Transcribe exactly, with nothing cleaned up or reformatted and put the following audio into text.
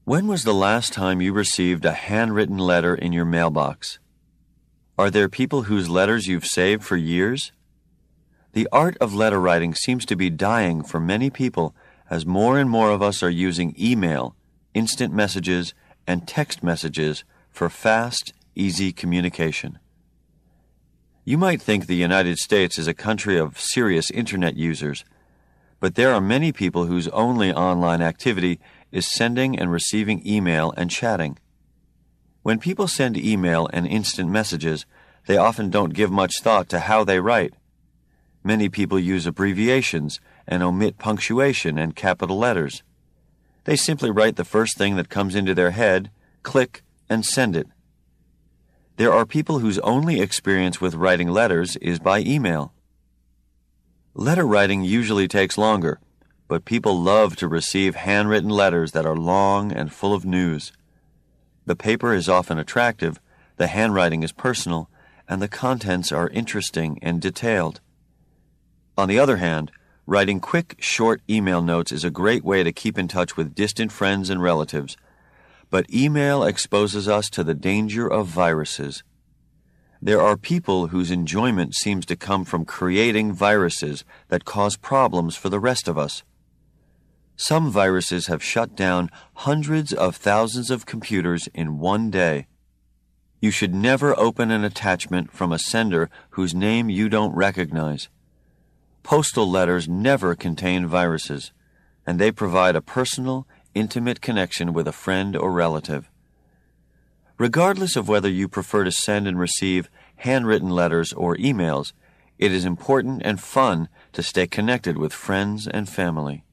When was the last time you received a handwritten letter in your mailbox? Are there people whose letters you've saved for years? The art of letter writing seems to be dying for many people as more and more of us are using email, instant messages, and text messages for fast, easy communication. You might think the United States is a country of serious Internet users, but there are many people whose only online activity is sending and receiving email and chatting. When people send email and instant messages, they often don't give much thought to how they write. Many people use abbreviations and omit punctuation and capital letters. They simply write the first thing that comes into their head, click, and send it. There are people whose only experience with writing letters is by email. Letter writing usually takes longer, but people love to receive handwritten letters that are long and full of news. The paper is often attractive, the handwriting is personal, and the contents are interesting and detailed. On the other hand, writing quick, short email notes is a great way to keep in touch with distant friends and relatives, but email exposes us to the danger of viruses. There are people whose enjoyment seems to come from creating viruses that cause problems for the rest of us. Some viruses have shut down hundreds of thousands of computers in one day. You should never open an attachment from a sender whose name you don't recognize. Postal letters never contain viruses, and they provide a personal, intimate connection with a friend or relative. Regardless of whether you prefer to send and receive handwritten letters or emails, it is important and fun to stay connected with friends and family.